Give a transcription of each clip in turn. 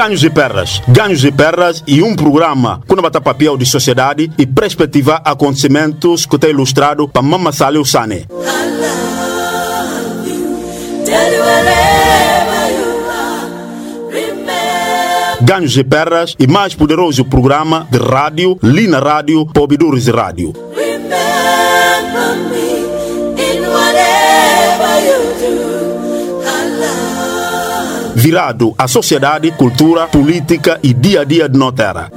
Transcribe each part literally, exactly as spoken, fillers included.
Ganhos e perdas, ganhos e perdas e um programa com bata papel de sociedade e perspectiva acontecimentos que tem ilustrado para Mama Salih Sane. Ganhos e perdas e mais poderoso programa de rádio, Lina Rádio, Pobidores Rádio. Virado à sociedade, cultura, política e dia a dia de nossa terra.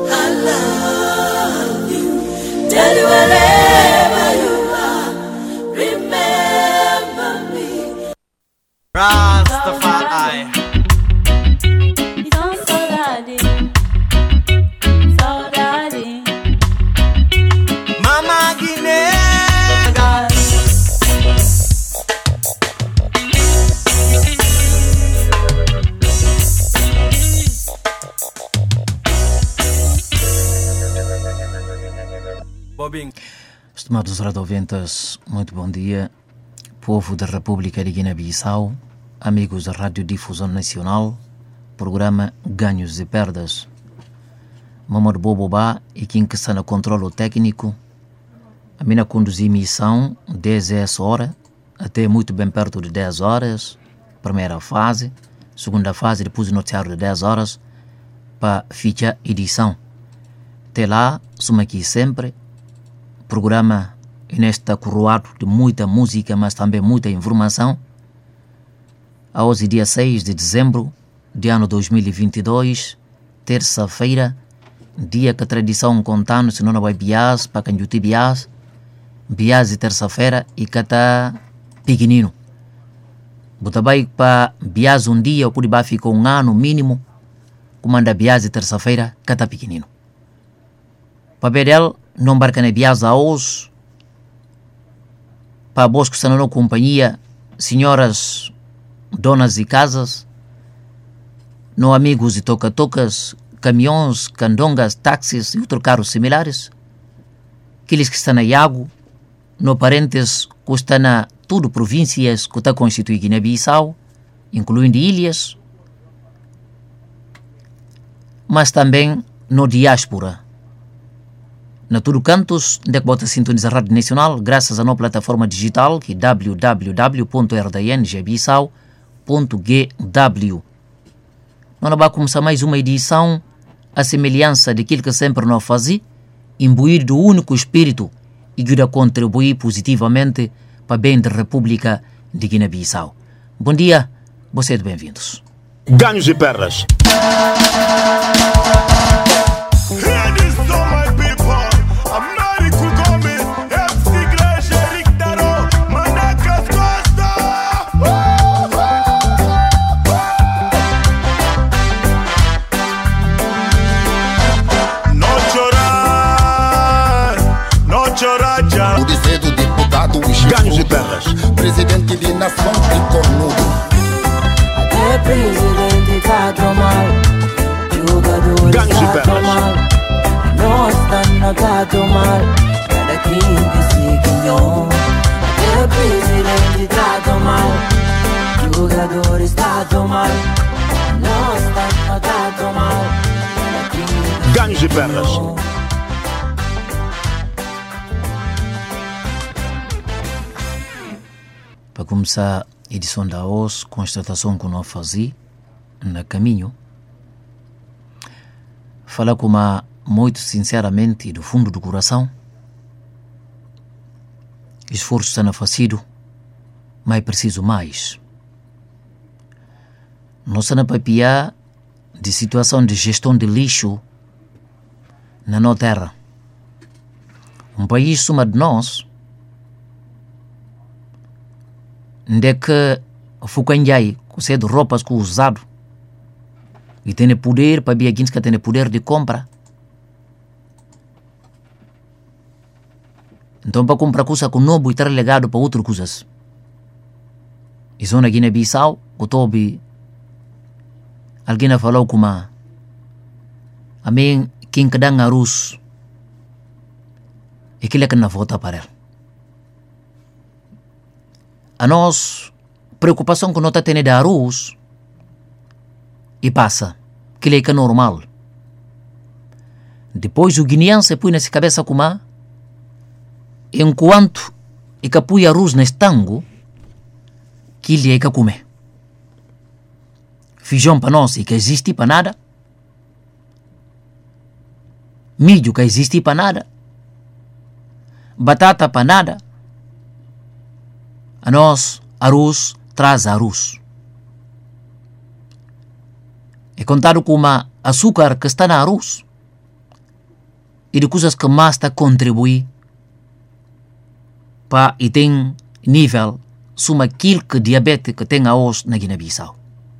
Rastafari. Saudade, saudade. Mama Guiné. Estimados radioventas, muito bom dia. Povo da República de Guiné-Bissau, amigos da Radiodifusão Nacional, programa Ganhos e Perdas. Mamor Bobobá e quem que está no controle técnico. A mina conduzir missão dez horas até muito bem perto de dez horas, primeira fase, segunda fase, depois do noticiário de dez horas, para ficha edição. Até lá, somos aqui sempre. Programa nesta coroado de muita música, mas também muita informação. A hoje, dia seis de dezembro de ano dois mil e vinte e dois, terça-feira, dia que a tradição contando, se não vai biás, para quem juti biás, biás de terça-feira e que está pequenino. Botabai para biás um dia, ou por baixo fica um ano mínimo, comanda biás de terça-feira, que está pequenino. Para ver ele, não barca na biasa hoje, para vós que estão na companhia, senhoras, donas de casas, não amigos de toca-tocas, caminhões, candongas, táxis e outros carros similares, aqueles que estão na Iago, no parentes que estão na tudo províncias que está constituído Guiné-Bissau, incluindo ilhas, mas também no diáspora. Na tudo cantos, onde é que bota sintonizar a Rádio Nacional, graças à nossa plataforma digital, que é w w w ponto r d n g bissau ponto g w. Nós vamos começar mais uma edição, a semelhança daquilo que sempre nós fazemos, imbuir do único espírito e que contribuir positivamente para o bem da República de Guiné-Bissau. Bom dia, vocês bem-vindos. Ganhos e perdas. Ganhos e perdas. Presidente de nação e cornudo. Até presidente tá tão mal, jogador Ganhos e tá perdas. tão mal, nós tá tá tão mal, cada quem que se ganhou. Até presidente tá tão mal, jogadores tá tão mal, nós tá tá tão mal, cada quem que se Ganhos e perdas. ganhou. Para começar a edição da hoje, constatação que nós fazemos no caminho, falar com uma, muito sinceramente, do fundo do coração, esforço está na facido, mas preciso mais. Nós estamos a papiar de situação de gestão de lixo na nossa terra. Um país suma de nós, onde que fucanjai, com cedo roupas com usado, e tem poder para ver que tem poder de compra. Então para comprar coisa com novo e estar legado para outras coisas. E só na Guiné-Bissau, o Tobi, alguém falou com uma, a mim, quem que dá arroz, é aquele que não vota para ele. A nós, preocupação que nós temos de arroz, e passa. que é que é normal. Depois o guineense põe nessa cabeça como enquanto e que põe arroz nesse tango, que ele é que comer. Feijão para nós e que existe para nada. Milho que existe para nada. Batata para nada. A nós, arroz traz arroz. É contado como açúcar que está na arroz. E de coisas que mais está a contribuir para e tem nível suma aquilo que diabetes que tem a hoje na Guiné-Bissau.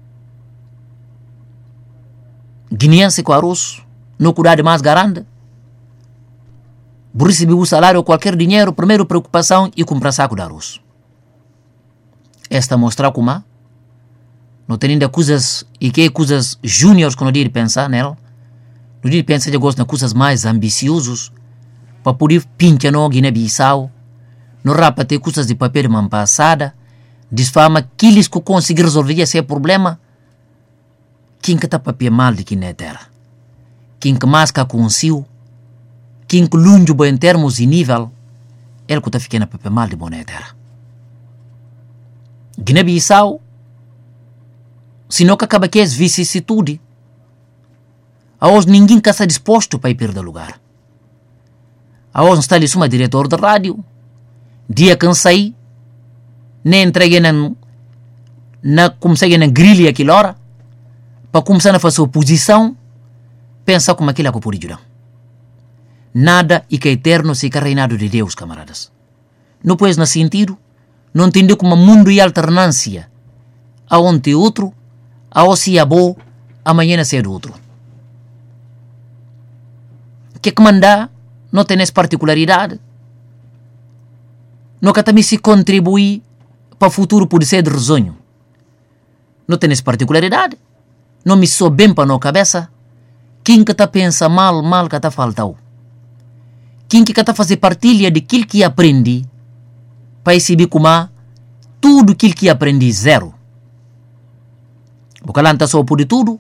Guineense com arroz, não cuidar de mais garante. Por receber o salário ou qualquer dinheiro, primeiro preocupação e comprar saco de arroz. Esta mostra como não tem ainda coisas e que coisas júniores que não devem pensar nela. Não devem pensar de gosto nas coisas mais ambiciosas para poder pintar no Guiné-Bissau. Não rapa ter coisas de papel de mão passada. Desfama aqueles que conseguem resolver esse problema. Quem que está papel mal de que na terra? Quem que mais que consigo? Quem que longe em termos de nível? Ele que está ficando papel mal de boa terra. Guiné-Bissau, se não que acaba que é vicissitude, a hoje ninguém que está disposto para ir perder lugar. A hoje está ali uma diretor de rádio, dia que saí, nem entreguei na, na comecei na grilha aquela hora, para começar a fazer oposição, pensar como aquilo é que pode ajudar. Nada e que é eterno se que é reinado de Deus, camaradas. Não pois no sentido, não entender como mundo e alternância, aonde é outro, aonde se é bom, amanhã é do outro. Que que mandar não tem essa particularidade. Não que também se contribuir para o futuro pode ser de risonho. Não tem essa particularidade. Não me sou bem para a cabeça. Quem que está pensa mal, mal que está faltando. Quem que está fazer partilha de aquilo que aprendi para receber como tudo aquilo que aprendi zero. Porque lá não está só por tudo.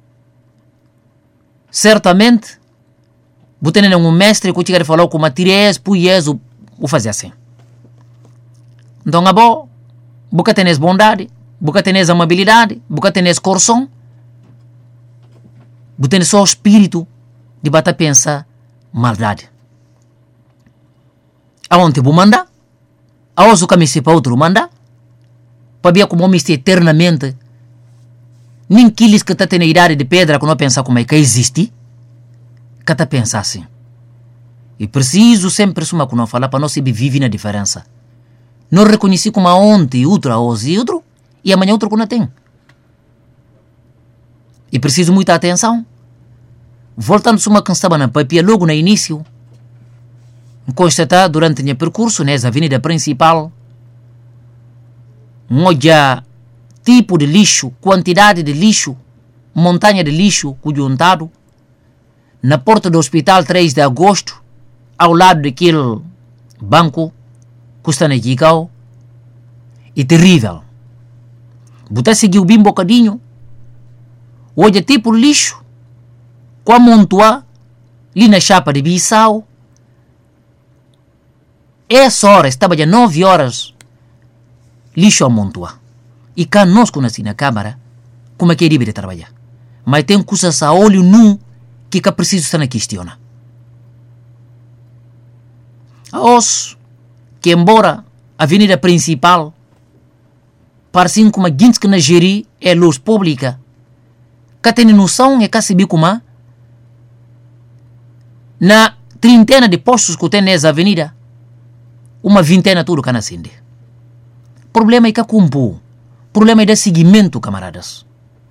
Certamente você tem um mestre que te falou como tirez, puiez, o, o fazer assim. Então, a boa, você tem bondade, você tem amabilidade, você tem coração, você tem só o espírito de bater pensar maldade. Aonde você manda? Aonde o caminho para outro manda? Para ver como homem está eternamente. Nem aqueles que estão na idade de pedra que não pensam como é que existe. Que está pensar assim. E preciso sempre suma que não falar para não se viver na diferença. Não reconhecer como ontem outro, hoje e outro, e amanhã outro que não tem. E preciso muita atenção. Voltando a uma que estava na papia logo no início, constatar durante o meu percurso nessa avenida principal, olha tipo de lixo, quantidade de lixo, montanha de lixo juntado, na porta do hospital três de agosto, ao lado daquele banco, que está na Gigao, é terrível. Você seguiu bem um bocadinho, olha tipo de lixo, com a montua, ali na chapa de Bissau, essa hora, estava já nove horas, lixo a montua. E cá nós, quando assim na Câmara, como é que é de trabalhar? Mas tem coisas a olho nu, que é preciso estar na questiona. Os que embora a avenida principal parecem como a gente que na Jeri é luz pública, que tem noção é que se bico como na trintena de postos que tem nessa avenida, uma vintena tudo que acende. Problema é que cumpre. Problema é de seguimento, camaradas.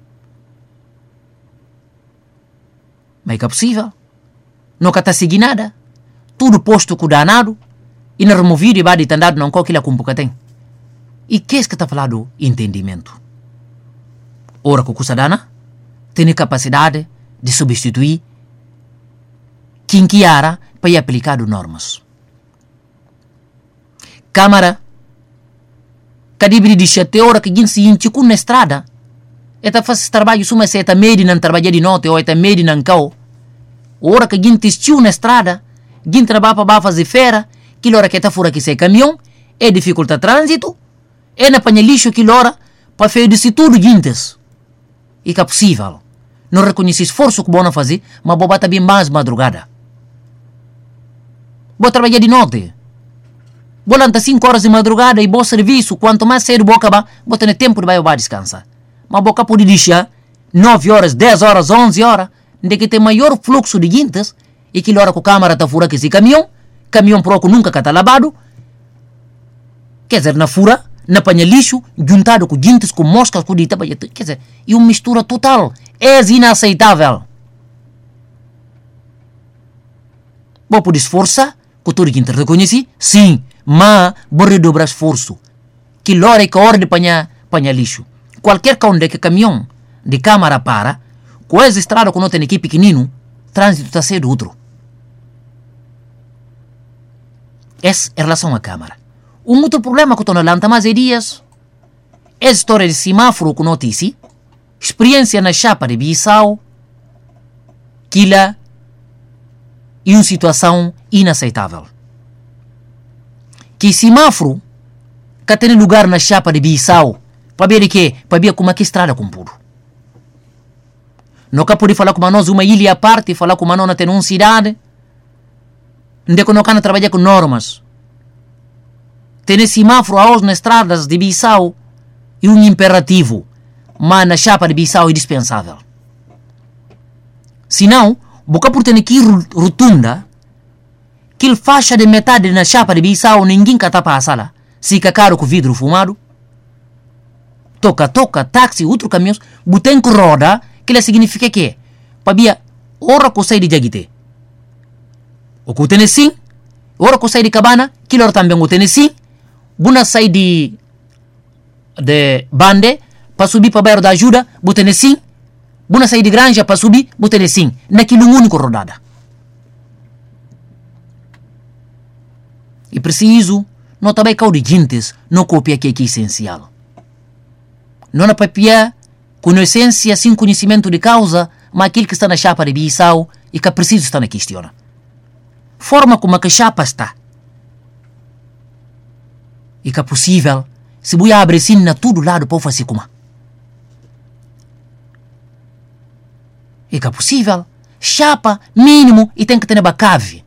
Mas é que é possível. Não que está seguir nada. Tudo posto com danado e não removido e vai de andado não com aquilo que tem. E que é que está falando? Entendimento. Ora que o custa dana tem capacidade de substituir quem que era para ir aplicar normas. Câmara, cadibri de chate hora que gente se inticu na estrada, Eta faz trabalho suma se eta medi não trabalha de noite ou eta medi não cau. Ora que gente estiu na estrada, gente trabalha para fazer feira, que hora que está fora que se caminhão, é dificulta trânsito, é na panha lixo que hora para fazer de tudo gentes. E que é possível. Não reconhece esforço que bom fazer, mas vou bater bem mais madrugada. Vou trabalhar de noite. Vou lançar cinco horas de madrugada e bom serviço, quanto mais cedo vou acabar, vou ter tempo de vai descansar. Mas vou poder deixar nove horas, dez horas, onze horas, de que tem maior fluxo de gentes, e que hora que a câmara está fora que esse caminhão, caminhão proco nunca está lavado, quer dizer, na fura, na panha lixo, juntado com gentes, com moscas, com dita, quer dizer, e uma mistura total, é inaceitável. Vou poder esforçar, que todo gente reconhece, sim, mas vou redobrar esforço, que hora é que hora de panha, panha lixo. Qualquer cão de que caminhão de câmara para, com essa estrada que não tem equipe pequenino, trânsito está sendo outro. Essa é em relação à câmara. Um outro problema que estou na lanta mais é dias. É a história de semáforo que não disse, experiência na chapa de Bissau, que lá é uma situação inaceitável. Que semáforo que tem lugar na chapa de Bissau, para ver o quê? Para ver como é que estrada com puro. Nunca pode falar com nós uma ilha à parte, falar com nós tem uma cidade, onde que não can trabalhar com normas. Ter semáforo aos nas estradas de Bissau é um imperativo, mas na chapa de Bissau é dispensável. Senão, boca por ter aqui rotunda, que faixa de metade na chapa de Bissau ninguém cata passa lá, se caro com vidro fumado, toca, toca, táxi, outro caminhão, botem com roda, que significa que para via hora que sai de Jaguite. O que tem sim, hora que sai de Cabana, que hora também o tem sim, buna sai de de Bande, para subir para bairro da ajuda, botem sim, buna sai de Granja para subir, botem sim, naquilo único rodada. E preciso, não também cau de gentes, não copia que é que é essencial. Não na papia, conhecência sem conhecimento de causa, mas aquilo que está na chapa de Bissau e que é preciso estar na questão. Forma como a chapa está. E que é possível, se você abre assim na todo lado para fazer como. E que é possível, chapa, mínimo, e tem que ter na cave.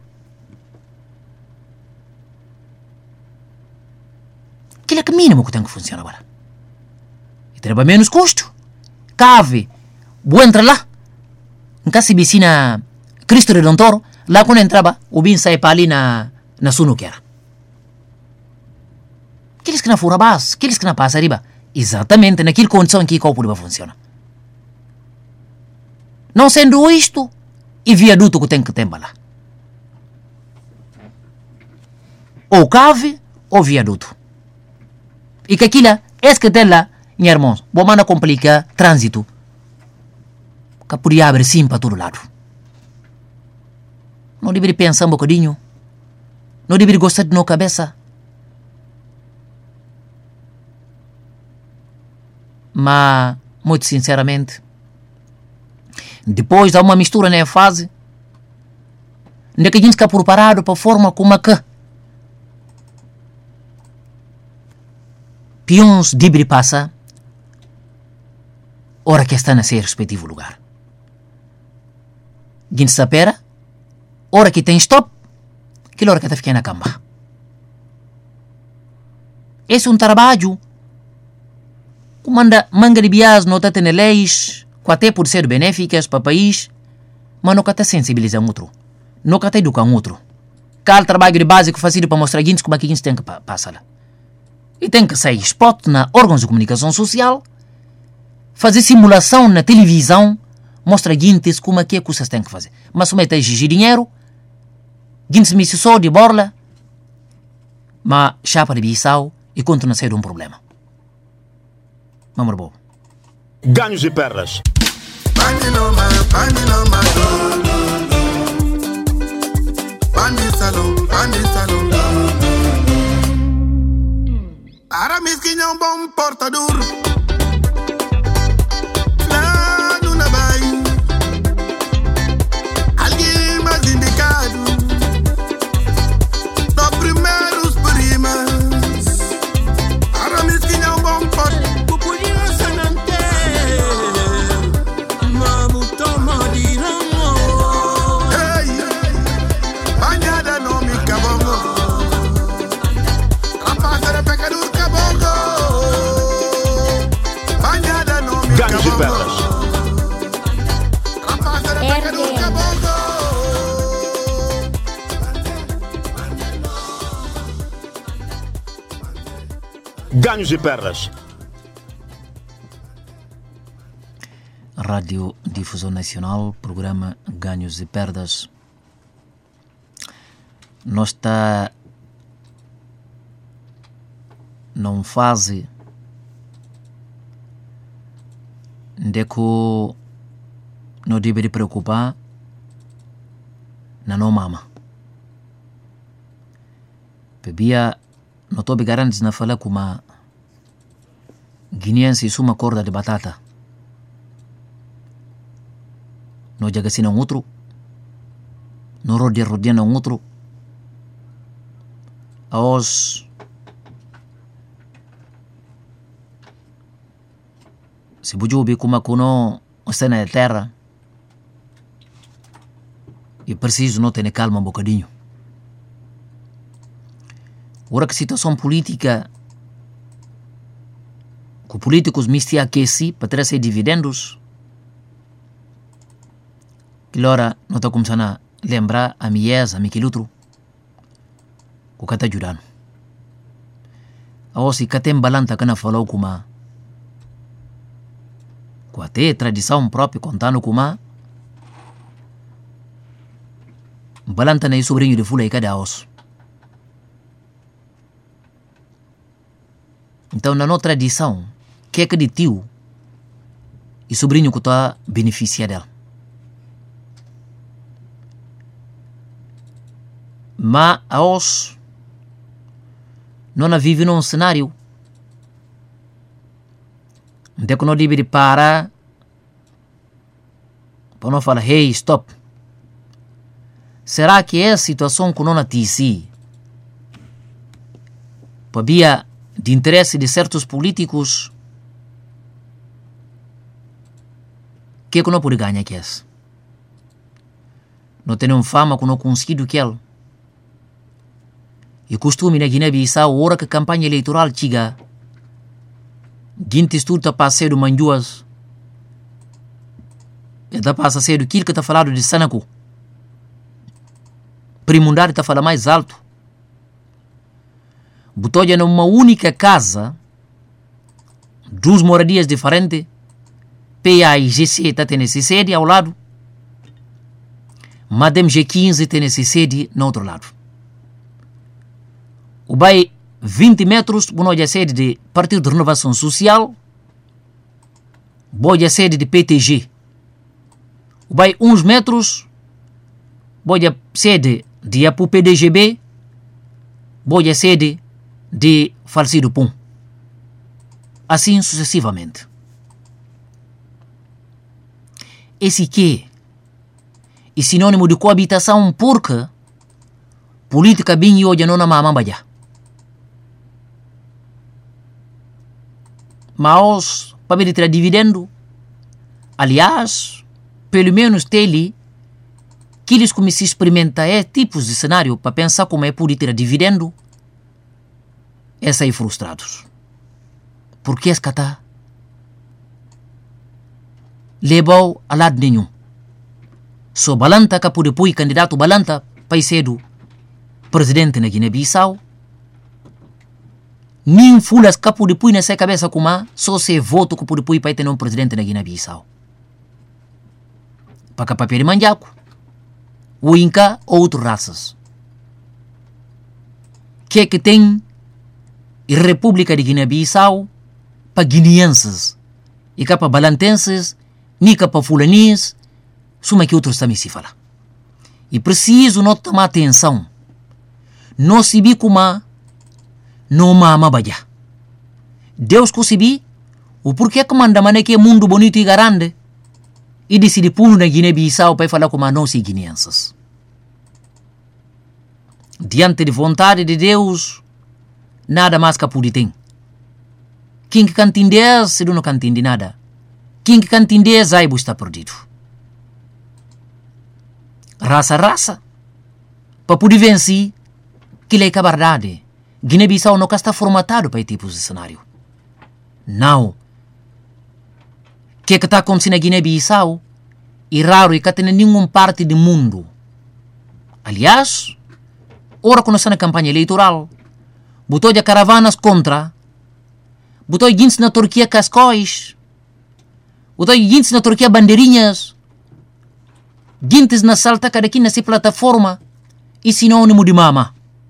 Aquilo é que mínimo que tem que funcionar agora. E tem menos custo. Cave, vou entrar lá. Nunca se vicina Cristo Redentor, lá quando entrava, o bem sai para ali na, na sunuquera. Aqueles que não fura base, aqueles que não passa arriba, exatamente naquela condição em que o corpo funciona. Não sendo isto, e viaduto que tem que ter lá. Ou cave, ou viaduto. E que aquilo é que tem lá, minha irmã, vou mandar complicar trânsito. Que podia abrir sim para todo lado. Não deveria pensar um bocadinho. Não deveria gostar de nossa cabeça. Mas, muito sinceramente, depois há uma mistura na fase, onde que a gente fica preparado para a forma como a que peões deveria passar, hora que está na seu respectivo lugar. A gente se espera, hora que tem stop, que hora que está ficando na cama. Esse é um trabalho que manda manga de bias não está tendo leis, que até por ser benéficas para o país, mas não está sensibilizando outro, não está educando outro. Qual trabalho de base que faz para mostrar a gente como é que a gente tem que passar lá. E tem que sair spot na órgãos de comunicação social, fazer simulação na televisão, mostra a gente como é que coisas tem que fazer. Mas somente a exigir dinheiro, gente se mete só de borla, mas chapa de Bissau e continua a ser um problema. Vamos bom. Ganhos e perdas. Aramis que não bom portador. Perras. Ganhos e perdas. Rádio Difusão Nacional, programa Ganhos e Perdas. Nós está numa fase de que não deve preocupar na não mama. Bebia não estou garantindo na fala com uma guineense e uma corda de batata. Não jaga assim um outro, não rodeia rodeia um outro. Aos se bujo be como cono está na terra e preciso não ter calma um bocadinho. Ora que a situação política que os políticos me se aquecem para trazer dividendos, que hora não está começando a lembrar a mies, a miquilutro, o que está ajudando. Ou se que tem balanta que não falou com uma, com até tradição própria contando com uma, balanta nem sobrinho de fula e cada osso. Então, na nossa tradição, que é que de tio e sobrinho que está a beneficiar dela. Mas, aos não vive num cenário onde que não deve parar para não falar, hey, stop. Será que é a situação que não atinge para via de interesse de certos políticos que que não pode ganhar que é? Não tem fama que não conseguido que ele. E costume na Guiné-Bissau, a hora que a campanha eleitoral chega, gente estuda para ser do Manjuas, e da passa a ser do que está falado de Sanaco. Primundar está falando mais alto. Botoja numa única casa, duas moradias diferentes, P A e G C está tendo essa sede ao lado, Madame G quinze tem essa sede no outro lado. O vai vinte metros, boa a sede de Partido de Renovação Social, boa a sede de P T G. O vai uns metros, boa a sede de Apu P D G B, boa a sede de Falcido Pum. Assim sucessivamente. Esse que é sinônimo de coabitação porque política bem hoje não na mamãe já. Mas para ele ter dividendo, aliás, pelo menos tele que eles começam a experimentar é tipos de cenário para pensar como é poder ter dividendo. É sair frustrados. Porque esse cata levou a lado nenhum. Só balanta que pode pôr candidato balanta para ser do presidente na Guiné-Bissau. Nem fulas que pode pôr nessa cabeça como só se voto que pode pôr para ter um presidente na Guiné-Bissau. Para que papel manjaco. O Inca ou outras raças. Que é que tem e República de Guiné-Bissau para guineenses e para balantenses, nem para fulanis, suma que outros também se fala. E preciso não tomar atenção. Não se vi como não mama baja. Deus que se vi, o porquê que manda mané que é mundo bonito e grande e decide pulo na Guiné-Bissau para falar como não se guineenses. Diante de vontade de Deus, nada mais que pode ter. Quem que canta entender, se não canta entender nada. Quem que canta entender, Zaibo está perdido. Raça, raça. Para poder vencer, que é a verdade. Guiné-Bissau não está formatado para esse tipo de cenário. Não. que que está acontecendo na Guiné-Bissau é raro e que tem nenhuma parte do mundo. Aliás, ora quando está na campanha eleitoral, botou de caravanas contra, botou gente na Turquia cascóis, botou gente na Turquia bandeirinhas, gente na salta cada aqui nessa plataforma e sinônimo de mama.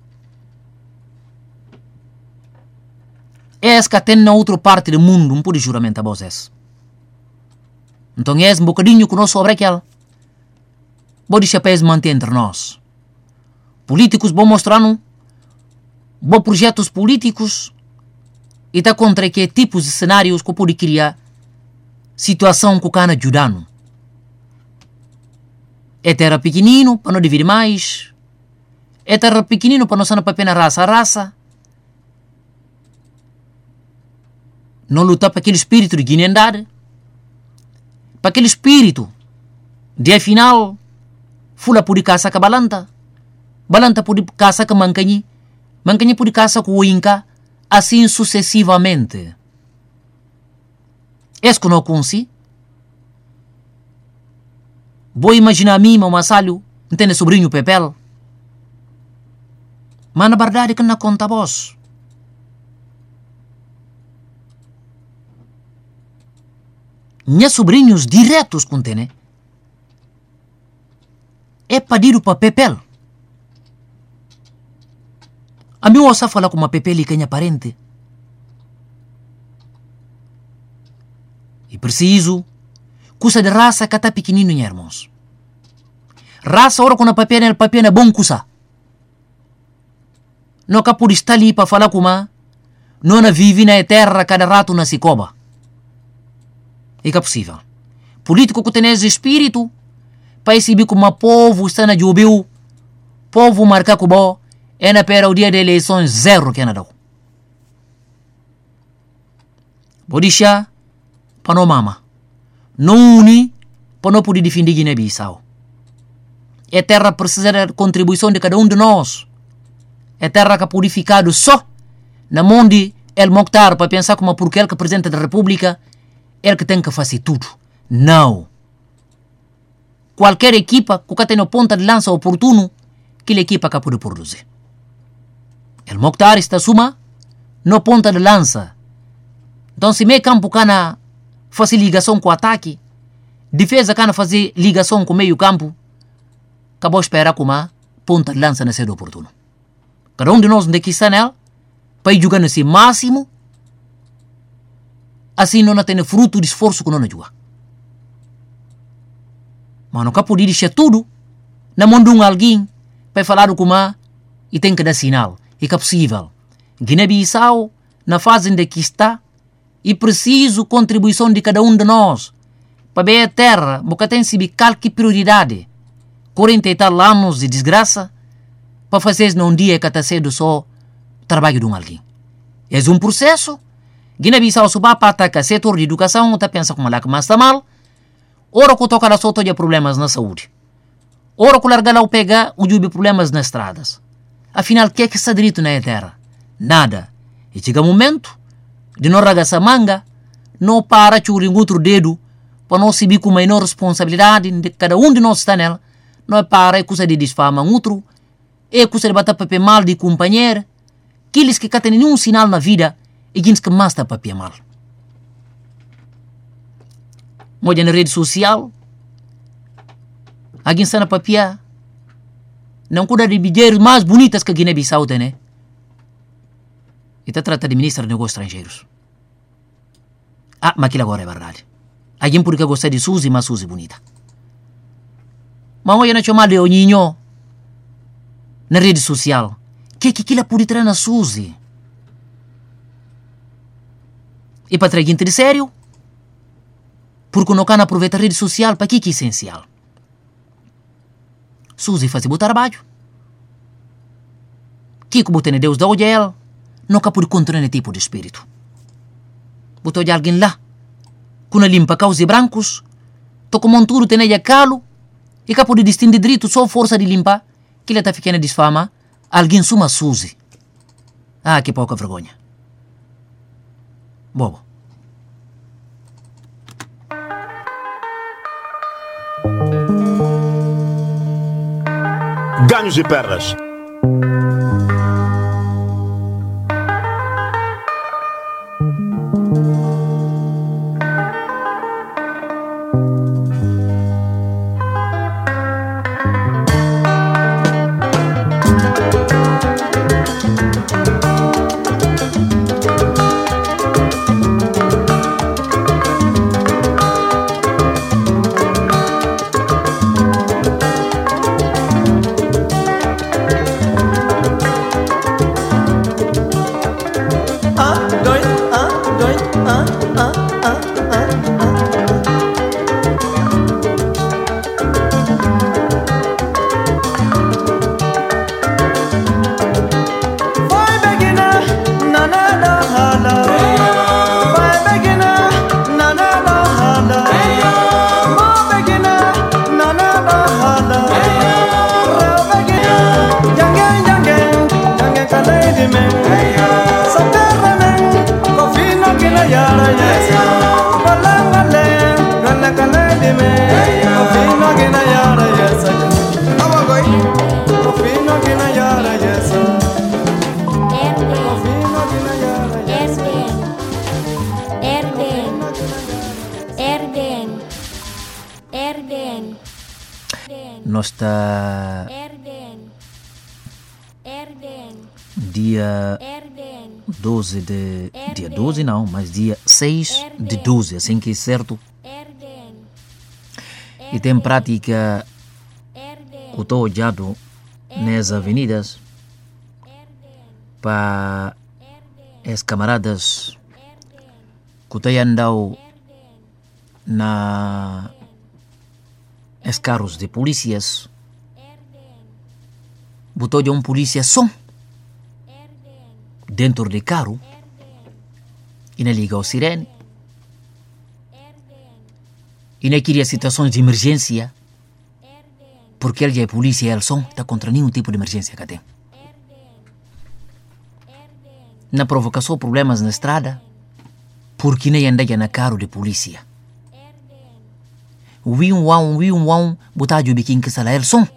Es que tem na outra parte do mundo um pouco de juramento a vocês. Então é um bocadinho que nós sobre aquela. Vou deixar para manter entre nós. Políticos vão mostrando bons projetos políticos e está contra que tipos de cenários que pode criar situação que o cana ajudando. É terra pequenino para não dividir mais. É terra pequenino para não ser para pena raça a raça. Não lutar para aquele espírito de guinendade. Para aquele espírito de afinal fula por caça com a balanta. Balanta por caça com mancanhi. Mancanhi por caça com o inca. Assim sucessivamente. Es que não consi. Vou imaginar a mim, meu massalho, entende sobrinho Pepel. Mas na verdade que não conta vós. Minha sobrinhos diretos contene é pedir para Pepel. A mim ouça falar com uma Pepel e quem é parente. E preciso cusa de raça que está pequenino, irmãos. Raça ora quando a Pepel é Pepel é bom cusa. Não cá por estar ali para falar com uma não vive na terra cada rato na sicoba. É que é possível. Político que tem esse espírito para exibir como o povo está na jubil, povo marcar com o é na pera o dia de eleições zero que é nada. Vou deixar para não mama. Não une para não poder defender Guiné-Bissau. É terra precisa da contribuição de cada um de nós. É terra que pode ficar só na mão de El Mokhtar para pensar como porque ele que é presidente da República ele que tem que fazer tudo. Não. Qualquer equipa que tem a ponta de lança oportuno, aquela equipa que pode produzir. El Mokhtar está suma na ponta de lança. Então se meio campo cana fazer ligação com o ataque, defesa cana fazer ligação com o meio campo, acabou esperar com uma ponta de lança na sede oportuno. Cada um de nós onde que está nela, para ir jogar nesse máximo, assim não tem fruto de esforço que não joga. Mas não pode deixar tudo na mão de um alguém para falar com uma e tem que dar sinal. E que é possível. Guiné-Bissau, na fase em que está, e preciso contribuição de cada um de nós para ver a terra, porque tem se qualquer prioridade. quarenta e tal anos de desgraça para fazer num dia que está sendo só trabalho de um alguém. É um processo. Guiné-Bissau suba para atacar setor de educação, está pensando como lá que mais está mal. Ora que toca lá só de problemas na saúde. Ora que larga lá o pegar o de problemas nas estradas. Afinal, o que é que está direito na terra? Nada. E chega um momento de não ragar essa manga, não para churir outro dedo para não subir com uma enorme responsabilidade de cada um de nós está nela. Não é para é coisa de desfama outro, é coisa de bater papel mal de companheiro, aqueles que não têm nenhum sinal na vida e aqueles que mais está papel mal. Moja na rede social, alguém está na papel, não cuida de bideiros mais bonitas que a Guiné-Bissau tem, né? E está tratando de ministro de negócios estrangeiros. Ah, mas aquilo agora é verdade. Alguém porque gosta de Suzy, mas Suzy bonita. Mas olha na chamada de Oninho na rede social. Que que aquilo pode trazer na Suzy? E para trazer de sério? Porque não can aproveitar a rede social para que que é essencial. Suzy faz o trabalho. Que que botar Deus da olhel, não cá pode controlar esse tipo de espírito. Botou de alguém lá, com a limpa causa brancos, tô com monturo tem a calo, e cá pode distinguir direito só força de limpar, que ele está ficando desfama, alguém suma Suzy. Ah, que pouca vergonha. Bobo. Ganhos e perdas. Nós está dia doze de... Dia doze não, mas dia seis de doze, assim que é certo. E tem prática o estou olhado nas avenidas para as camaradas que têm andado na os carros de polícias. Botou de um polícia som dentro de carro e não liga o sirene e não queria situações de emergência porque ele é polícia e ele som está contra nenhum tipo de emergência que tem. Não provoca só problemas na estrada porque nem anda na carro de polícia. Wi um wão, wi um wão, botar de biquinho que sala ele som.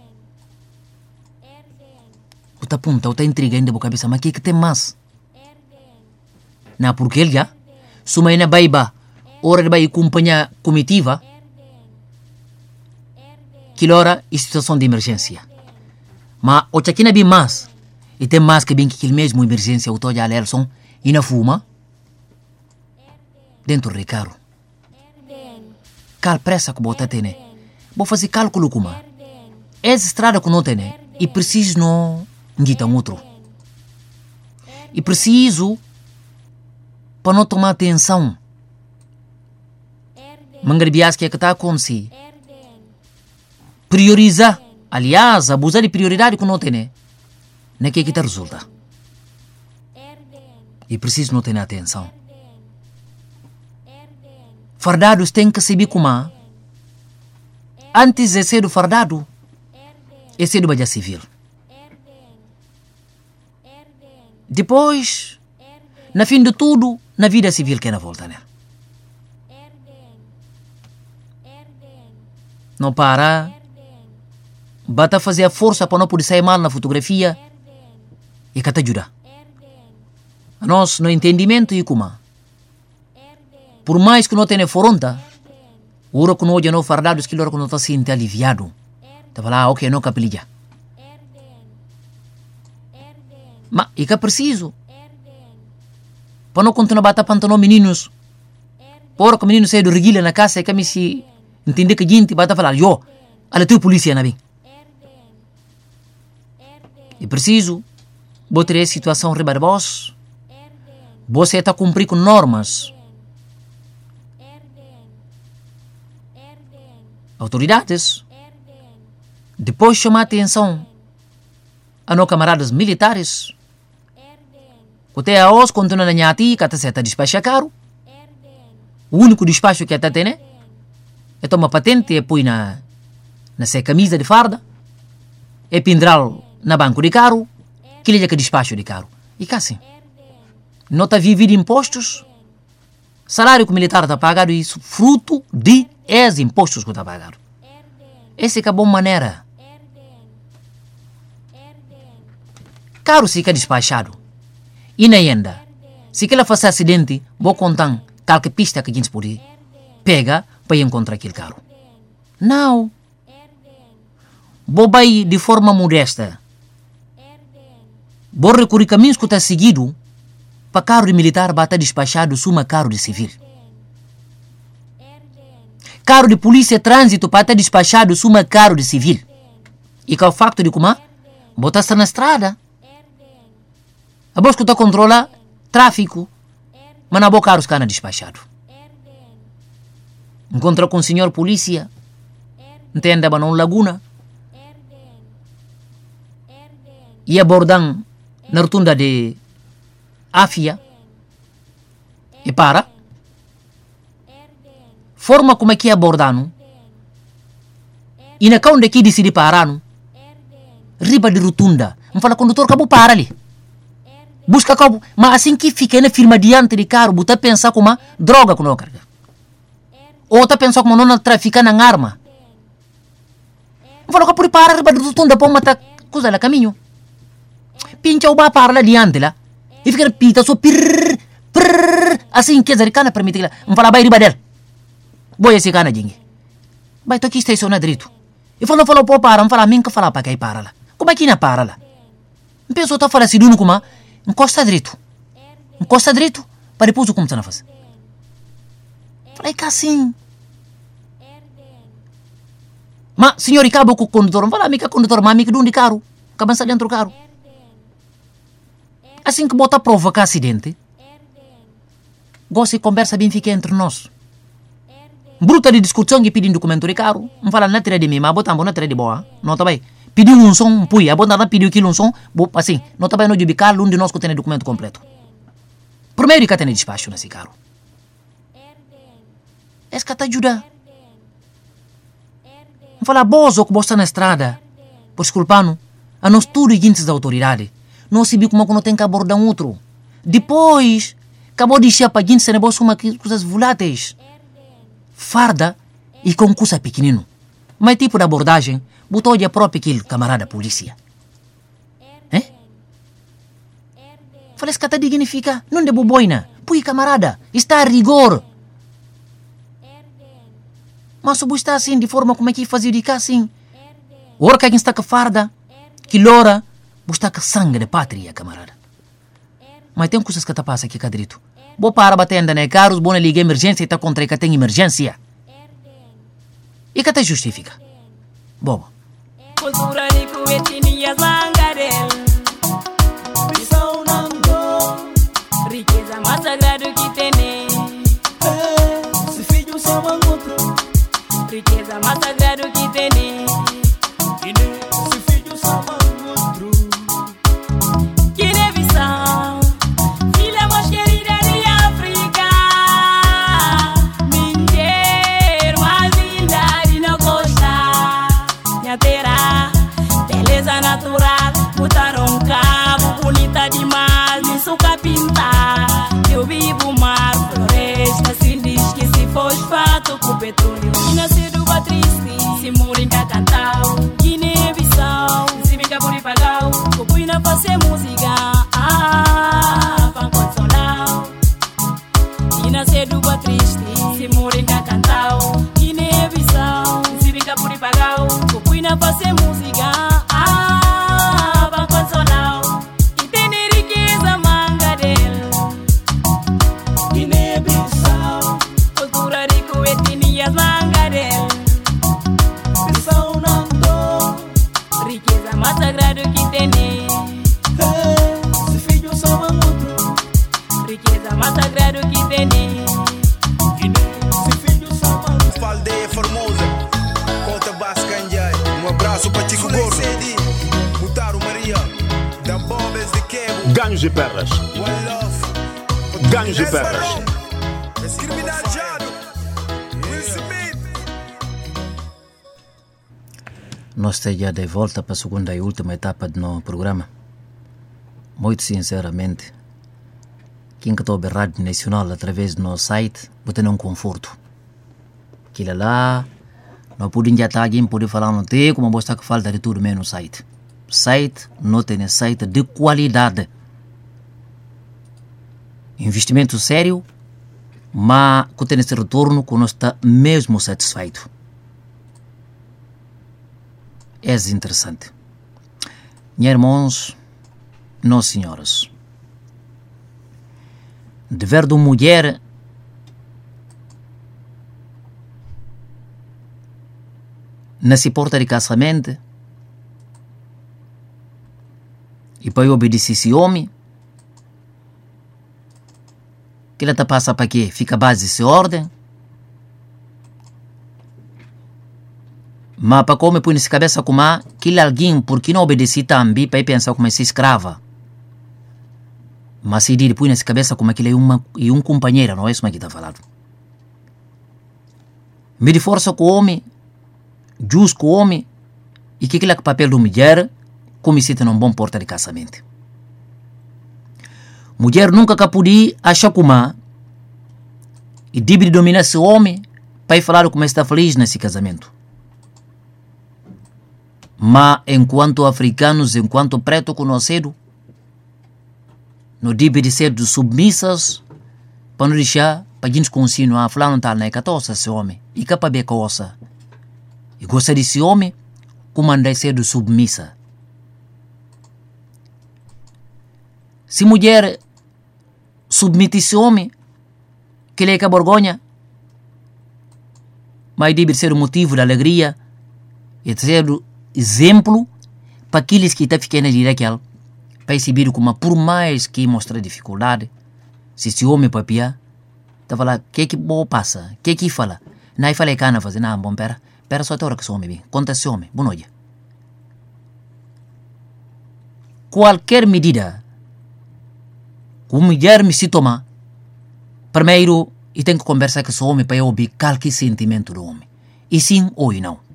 O tá punta, o tá intriga ainda boca cabeça, mas que que tem mais? Não, porque ele já, suma na baiba, hora de vai acompanhar comitiva, que hora é situação de emergência. Mas o aqui não é bem mais, e tem mais que bem que aquele mesmo emergência, o tô já ele som, e na fuma, dentro do carro. Cal pressa que bota tem, vou fazer cálculo como essa estrada que não tem e preciso não guita um outro e preciso para não tomar atenção mangarbias que é que está a acontecer priorizar, aliás, abusar de prioridade que não tem não é que é que te resulta e preciso não ter atenção. Fardados têm que saber como antes de ser fardado é ser do civil. Depois, na fim de tudo, na vida civil que é na volta, né? Não para, bata fazer a força para não poder sair mal na fotografia e que te ajuda. A nós, no entendimento e como por mais que não tenha foronta, o hora que não olha não fardados, que hora que não está se sente aliviado. Está a falar, ah, ok, não capilha. Mas, e que é preciso? Para não continuar a bater pantalão meninos. Por que o menino sai do reguilha na casa, é que me se entender que a gente bata a falar, yo, olha tu polícia na bem. É preciso, botar a situação rebarbos, você está a cumprir com normas. Autoridades, depois chamar a atenção a nós camaradas militares, que até a hoje continua na nhati, que até a despachar caro. O único despacho que até tem é tomar patente e põe na, na sua camisa de farda, é pendral na banco de carro, que ele é que despacho de carro. E cá assim, não está vivido impostos, salário que o militar está pagado, isso fruto de os impostos que está pagado. Essa é a boa maneira carro fica despachado. E na ainda, se ela faz acidente, vou contar qualquer pista que a gente pode pegar para encontrar aquele carro. Não. Vou vai de forma modesta. Vou recorrer caminhos que está seguido para carro de militar bata despachado suma carro de civil. Carro de polícia trânsito para estar despachado suma carro de civil. E que é o facto de como botar está na estrada. A bolsa que está controla tráfico, mas não é carro que despachado. Encontra com o senhor polícia, entende, mas não laguna. E abordam na rotunda de Áfia e para. Forma como é que é abordando. E na onde aqui decide parar, riba de rotunda. Não fala condutor, acabou para ali. Busca cabo, mas assim que fica na firma diante de carro, você pensa como uma droga que não carga. Ou você pensa como não trafica na arma. Não fala que por parar riba de rotunda para matar coisa lá caminho. Pincha o bar para lá diante lá. E fica pita só pirr, pirr, assim que a cana permite lá. Não fala vai riba dele. Boa esse cana jingue. Vai toque estaciona direito. E fala fala pô para, não fala mim que fala para que para lá. Como é que não para lá? Não pensa tá fala se duno como encosta direito. Encosta direito para depois o como tá na fase. Falei que assim. Mas senhor e cabo com o condutor, não fala amiga condutor, mas amiga de carro. Cabeça dentro do carro. Assim que bota provocar acidente, gosta de conversa bem fica entre nós. Bruta de discussão que pedindo documento de carro, não fala na tira de mim, mas botar na tira de boa, não tá bem. Pediu um som, um pui, a bota na pediu aquilo um som, assim, não tá bem no de carro, um de nós que tem documento completo. Primeiro que tem despacho nesse carro. Esse que te ajuda. Não fala bozo que bosta na estrada, por desculpando, a nós tudo e da autoridade. Não se viu como não tem que abordar um outro. Depois, acabou de encher para gente, se não uma coisas voláteis. Farda e com coisa pequenino. Mas tipo de abordagem, botou de próprio aquele camarada polícia. Eh? Falei, esse que te dignifica, não de boboina. Pui, camarada, está a rigor. Mas o está assim, de forma como é que fazia de cá assim. Ora que está com farda, que loura, está com sangue de pátria, camarada. Mas tem coisas que te passa aqui, cadrito. Vou para batendo, né? Carros, bom, liga emergência e está contra que tem emergência. E que te justifica? Bobo. Cultura de coetinia zangarel. Visão não dou. Riqueza mais sagrada que tem. Se filho só um outro. Riqueza mais sagrada que tem. Se filho só um outro. Guiné-Bissau, filha mais querida de África. Minha mais linda de na costa. Minha terra, beleza natural. Botaram um cabo bonita demais. Me suca pintar. Eu vivo mar, floresta. Se diz que se fosfato com petróleo. E nascido ba triste, se moringa cantar. Guiné-Bissau, se bica por pagar. Copuina fazer música. Ah, para consolar. E nascido ba triste, se moringa cantar. Guiné-Bissau, se bica por pagar. Copuina fazer música. Ah, para consolar. E tem riqueza manga dele. Guiné-Bissau, cultura de coetinias manga dele. Bissau não dou. Riqueza mais sagrada que tem. Se filho só um outro. Riqueza mais sagrada que tem. Se filho só um outro. Faldeia Formosa, Conta Bascanjai. Um abraço para Tico Gordo. Mutaro Maria, da Bombas de Quebo. Ganhos e perdas. One Love. Ganhos e perdas. Criminal Jado. Will Smith. Nós estamos já de volta para a segunda e última etapa do nosso programa. Muito sinceramente, quem que está a Rádio Nacional através do nosso site, vou ter um conforto. Aquilo lá, não podem já estar alguém pode falar não tem, como mostrar que falta de tudo menos no site. site, não tem site de qualidade. Investimento sério, mas que tem esse retorno que não está mesmo satisfeito. É interessante. Meus irmãos, não senhoras. Dever de mulher nessa porta de casamento e para obedecer esse homem que ela tá passa para quê? Fica base de ordem, mas para como põe nessa cabeça como que alguém porque não obedece também para pensar como se escrava, mas se ele põe nessa cabeça como que ele é uma e um companheiro, não é isso que está falando. Me de força com o homem, jus com o homem, e que aquele é o papel da mulher, como se tem um bom porta de casamento. Mulher nunca que podia achar como e deve dominar esse homem para falar como está feliz nesse casamento. Mas enquanto africanos, enquanto preto conhecido, não deve de ser submissas para não deixar para a gente continuar a falar não tal na catoça esse homem e que para ver coisa e gosta desse homem como andar ser submissa. Se mulher submite esse homem que ele é que a vergonha, mas deve ser o motivo da alegria e ser o exemplo para aqueles que estão ficando ali daquela, para exibir como por mais que mostra dificuldade, se esse homem papia está falando, que que bom passa, que que fala, não fala que não fazer, não, bom, pera, pera só até hora que esse homem vem, conta esse homem, boa noite. Qualquer medida que uma mulher me se tomar, primeiro, e tem que conversar com esse homem para eu ouvir qualquer sentimento do homem. E sim ou e não.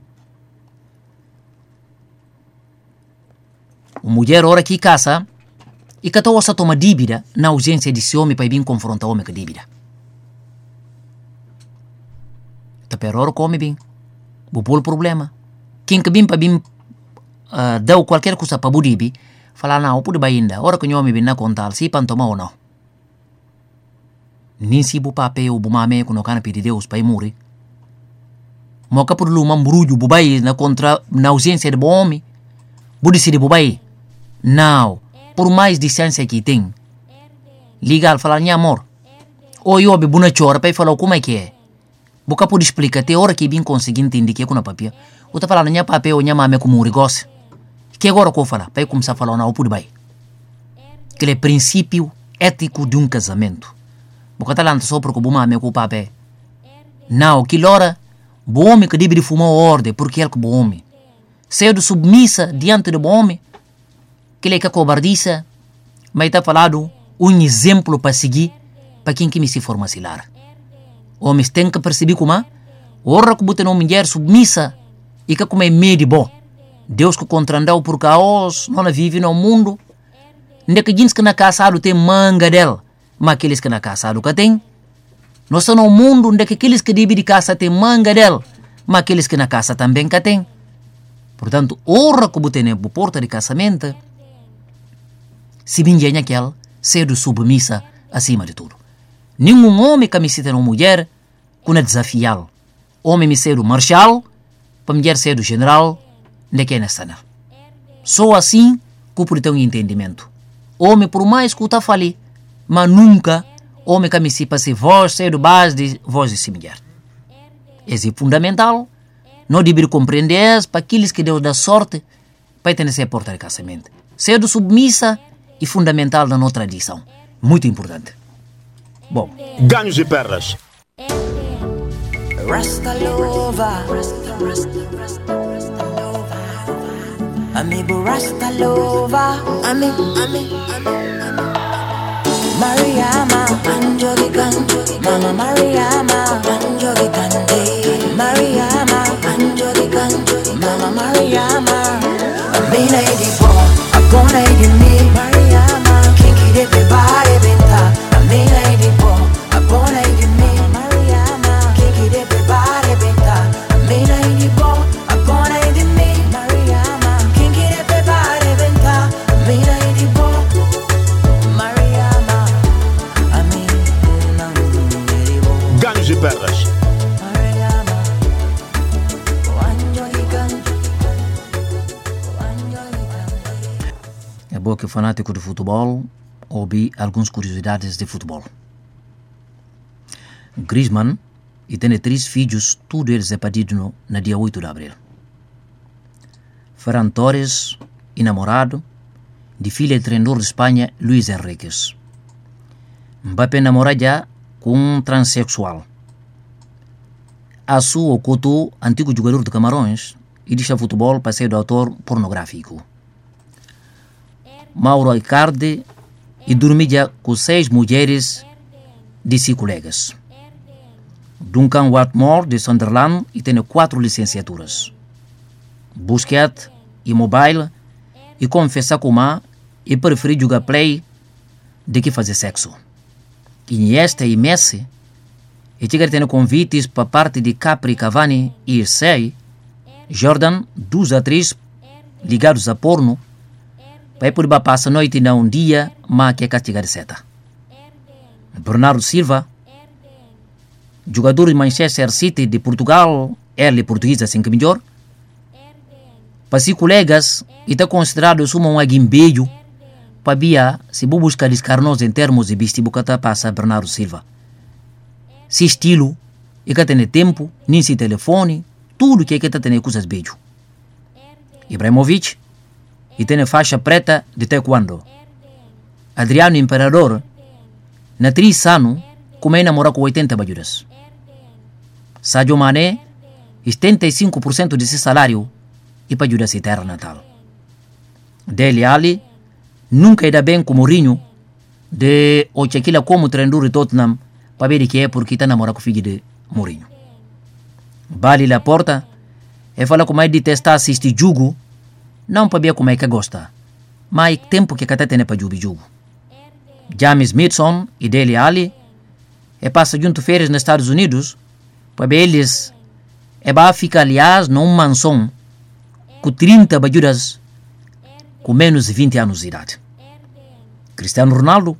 Uma mulher, hora que casa, e que está toma dívida na ausência desse homem para vir confrontar o homem com a dívida. Está per hora que o homem vem. Vou pôr o problema. Quem que vem para vir uh, dar qualquer coisa para o dibi, falar, não, pode ir ainda. Hora que o homem vem na contar, se para tomar ou não. Nem se o papel, o mamé, quando o pedir Deus para ir morrer. Moca por luma, brulho, bubai, na contra, na ausência de bom homem, pode ser de bubai. Não, por mais distância que tem, ligar, falar, minha amor, ou eu be buna chora para falar como é que é. Boca pode explicar, até hora que bem consegui entender que é com a papel. Ou tá falando, minha papel, minha mamé, como um rigor. Que agora que eu falar, para eu começar a falar, não, pode vai. Que é princípio ético de um casamento. Boca tá falando só porque o bom mamé com o papel. Não, que hora, bom homem que deve fumar ordem, porque é que bom homem. Cedo submissa diante do bom homem, que ele é que cobardiça, mas está falando um exemplo para seguir para quem que me se forma silar. Homens têm que perceber como é, ora que botam uma mulher submissa e que como é meio de bom. Deus que contrandau por caos, não vive no mundo, onde que gente que na casado tem manga dela, mas aqueles que na casado que tem, nós estamos no mundo onde que aqueles que devem de casa tem manga dela, mas aqueles que na casa também que tem. Portanto, ora que botem na porta de casamento, se vinha aquele, ser submissa acima de tudo. Nenhum homem que me cita uma mulher que não é desafiá-lo. Homem me ser o marshal, para mulher ser o general, onde que é nessa não. Só assim que pode ter um entendimento. Homem, por mais que eu está falando, mas nunca homem que me cita para ser voz, ser o base de voz de si mulher. Isso é fundamental. Não deve compreender para aqueles que Deus dá sorte para ter essa porta de casamento. Ser submissa e fundamental na nossa tradição. Muito importante. Bom. Ganhos e perdas. Rasta Lova, Rasta, Rasta, Rasta, Rasta Lova. Amigo Rasta Lova, ami, ami, ami. Mariama, Anjogi Ganjogi, Mama Mariama, Anjogi Gandhi, Mariama, Anjogi Ganjogi, Mama Mariama. Amina Edipo, Agona Edimi, Mariama, Kinki de Bebare Benta, Amina Edipo, Agona Edimi, Mariama, Kinki de Bebare Benta, Amina Edipo, Agona Edimi, Mariama, Kinki de Bebare Perras. É bom que fanático de futebol ouvi algumas curiosidades de futebol. Griezmann e tem três filhos, tudo eles é parido no, no dia oito de abril. Ferran Torres, namorado, de filha do treinador de Espanha, Luis Enriquez. Mbappé namora já com um transexual. Assu Okutu, antigo jogador de Camarões, e deixa futebol para ser do autor pornográfico. Mauro Icardi e dormia com seis mulheres de seus colegas. Duncan Watmore, de Sunderland, e tem quatro licenciaturas. Busquets, Immobile, e confessa que uma e prefere jogar play do que fazer sexo. Iniesta e Messi e chega tendo convites para parte de Capri, Cavani e Sei, Jordan, duas atrizes ligados a porno, para poder passar a noite não um dia, mas que é castigar seta. Bernardo Silva, jogador de Manchester City de Portugal, ele português assim que melhor, para seus colegas, e está considerado como um aguimbeio, para via, se vou buscar descarnos em termos de vestido que passa Bernardo Silva. Se estilo, e que tem tempo, nem se telefone, tudo que é que tem coisas beijo. Ibrahimovic, e tem faixa preta de taekwondo. Adriano Imperador, na três anos, como é namorar com oitenta bajuras. Sadio Mané, setenta e cinco por cento de seu salário e para ajudar a terra natal. Dele Ali, nunca irá bem com Mourinho, de Ochequila como treinador de Tottenham, para ver que é porque está namorando com o filho de Mourinho. Bali Laporta, e fala como é de testar assistir jogo, não para ver como é que gosta, mas tempo que cada tem para jogar jogo. James Midson e Dele Ali, e passa junto férias nos Estados Unidos, para ver eles, e vai ficar aliás num mansão, com trinta bajuras, com menos de vinte anos de idade. Cristiano Ronaldo,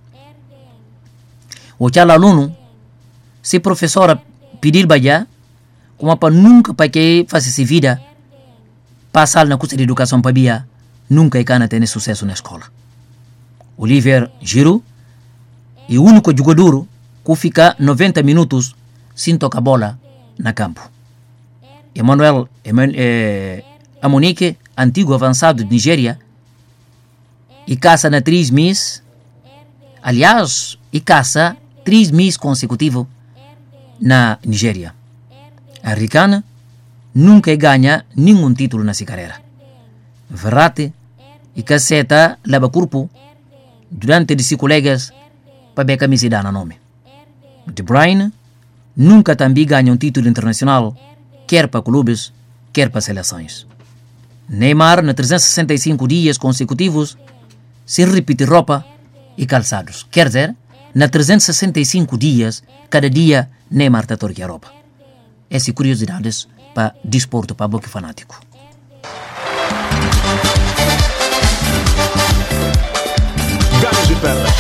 o tchau aluno, se professora pedir baia, como para nunca para que faça essa vida, passar na curso de educação para bia, nunca é cana ter sucesso na escola. Olivier Giroud, é o único jogador que fica noventa minutos sem tocar bola na campo. Emmanuel eh, Amunike, antigo avançado de Nigéria, e caça na três meses, aliás, e caça três meses consecutivos na Nigéria. A Ricana nunca ganha nenhum título na sua carreira. Verratti e Caceta leva corpo durante de seus colegas para ver a camisa na nome. De Bruyne nunca também ganha um título internacional, quer para clubes, quer para seleções. Neymar, na trezentos e sessenta e cinco dias consecutivos, sem repetir roupa e calçados. Quer dizer, na trezentos e sessenta e cinco dias, cada dia, Neymar está torque a roupa. Essas curiosidades para desporto, para boque fanático. Ganhos e perdas.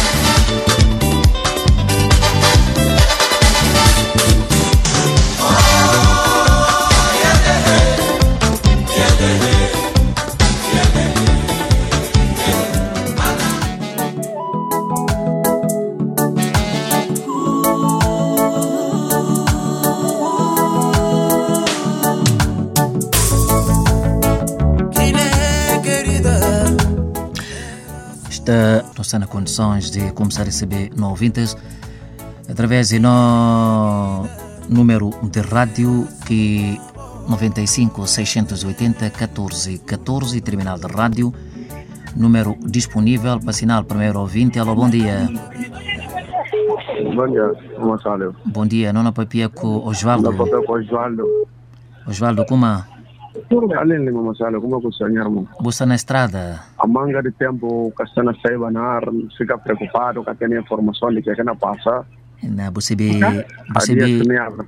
Não está nas condições de começar a receber no ouvintes através do no número de rádio que noventa e cinco, seiscentos e oitenta, catorze, catorze, terminal de rádio, número disponível para sinal primeiro ouvinte. Alô, bom dia. Bom dia, Gonçalo. Bom dia, não na papia com Osvaldo. Na papia com Osvaldo. Osvaldo, como é? Além de Gonçalo, como é que o senhor, irmão? Você está na estrada? A manga de tempo que está na saiba na ar, fica preocupado que tem informação de que é que não passa. Não, você vê... Você vê...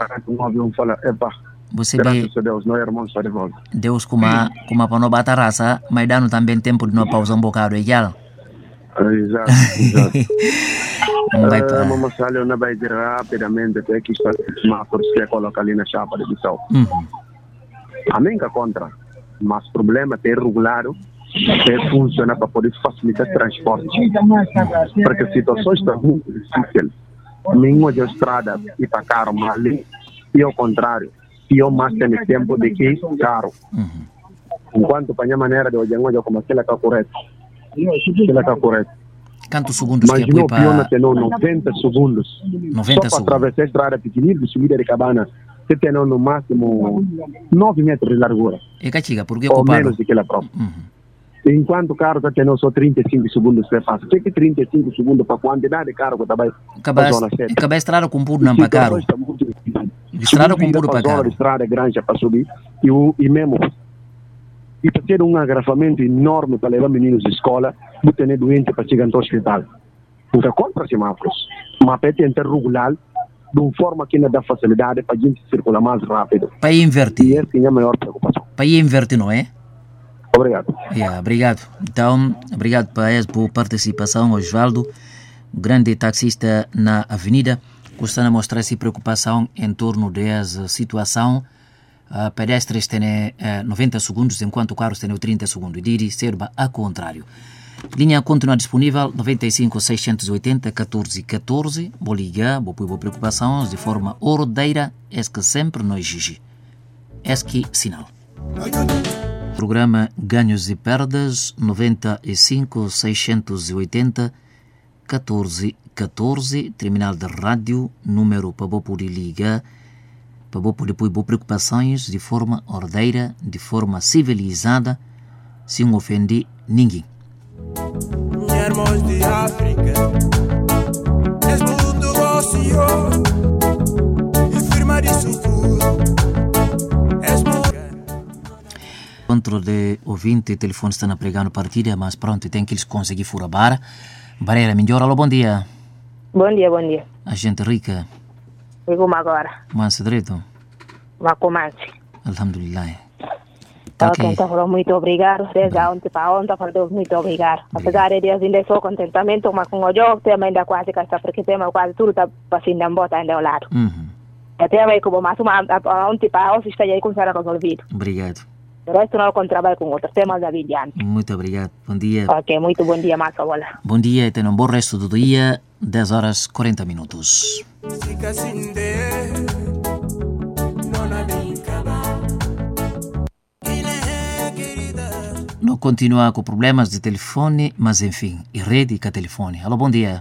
Você vê... Deus, não é irmão, só de volta. Deus, como como para não bater raça, mas dá também tempo de não pausar um bocado, é igual? Exato, exato. Não vai para. Vamos sair na vai dizer rapidamente até que está semáforos que coloca ali na chapa de Bissau. Uhum. A mim que contra, mas o problema é ter regulado, ter funciona para poder facilitar o transporte. Porque a situação está muito difícil. Nenhuma de estrada e para carro, mas ali, e ao contrário, e eu mais tenho tempo de que carro. Uhum. Enquanto para a minha maneira de olhar, eu como aquela que é correta. Aquela que é correta. Quantos segundos Mas que é não para... pior não tem noventa segundos. noventa Só para segundos. atravessar a estrada pequenina de subida de cabana, você tem no máximo nove metros de largura. E cachiga, por que Ou ocupado? menos do que ela própria. Uhum. Enquanto o carro está tendo só trinta e cinco segundos você faz. O que é trinta e cinco segundos para a quantidade de carro que está aí? Acaba a estrada com puro não para caro. Estrada com puro para caro. caro. Estrada grande para subir. E, o, e mesmo... E para ter um agravamento enorme para levar meninos à escola, vou ter doente para chegar no hospital. Então, contra semáforos. Mas para tentar regular de uma forma que não dá facilidade para a gente circular mais rápido. Para inverter. E essa é a maior preocupação. Para inverter, não é? Obrigado. Yeah, obrigado. Então, obrigado para essa boa participação, Osvaldo, grande taxista na avenida, gostando de mostrar essa preocupação em torno dessa situação. Uh, pedestres têm uh, noventa segundos, enquanto carros têm trinta segundos. Diri serba a contrário. Linha continua disponível, noventa e cinco, seiscentos e oitenta, catorze, catorze. Vou ligar, vou pôr preocupações de forma ordeira, es que sempre não exige. Es que sinal. Programa Ganhos e Perdas, noventa e cinco, seiscentos e oitenta, catorze, catorze. Terminal de rádio, número para vou poder ligar, para vou poder pôr preocupações de forma ordeira, de forma civilizada, sem ofender ninguém. Irmãos de África, és muito gostoso, e firma de futuro, és Controle de ouvinte, o telefone está na pregando partida, mas pronto, tem que eles conseguir furar barra. Barreira, melhor, alô, bom dia. Bom dia, bom dia. A gente rica. E como agora? Mansa direito. Macomate. Alhamdulillah. Tá ok, então falou muito obrigado. Desde ontem para ontem, falou muito obrigado. Apesar de Deus ainda sou contentamento, mas com o jogo, tem ainda quase que está, porque tem quase tudo está passando em bota ainda ao lado. Uhum. Até aí, como mais uma, ontem para ontem, está aí começar a resolvido. Obrigado. O resto não com trabalho com outros temas da vida. Muito obrigado. Bom dia. Ok, muito bom dia, Massa Bola. Bom dia e tenham um bom resto do dia, dez horas e quarenta minutos. Não continuar com problemas de telefone, mas enfim, e rede com telefone. Alô, bom dia.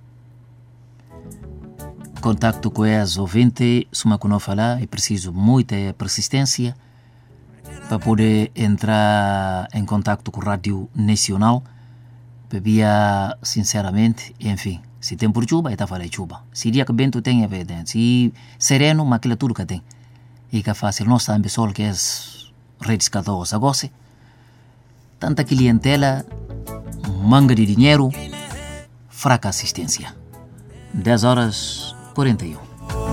Contacto com as ouvintes, suma que não falar, é preciso muita persistência para poder entrar em contato com a Rádio Nacional. Bebia, sinceramente, enfim, se tem por chuva, está falando de chuva. Se dia que vento tem, é verdade. Se sereno, mas aquilo tudo que tem. E que é fácil, nós também, pessoal, que é redes catorze, agora, tanta clientela, manga de dinheiro, fraca assistência. dez horas e quarenta e um.